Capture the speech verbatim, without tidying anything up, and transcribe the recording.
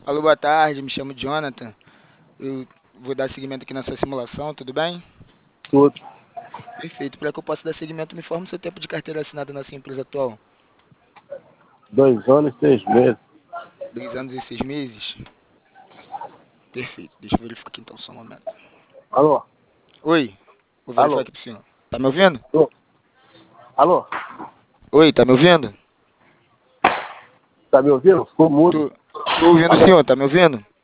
Alô, boa tarde, me chamo Jonathan. Eu vou dar seguimento aqui nessa simulação, tudo bem? Tudo. Perfeito. Para que eu possa dar seguimento, me informe o seu tempo de carteira assinada na sua empresa atual. Dois anos e seis meses. Dois anos e seis meses? Perfeito. Deixa eu verificar aqui então, só um momento. Alô? Oi, vou verificar Alô? aqui pro senhor. Tá me ouvindo? Alô? Alô? Oi, tá me ouvindo? Tá me ouvindo? Ficou mudo. Tô, tô ouvindo o senhor, tá me ouvindo?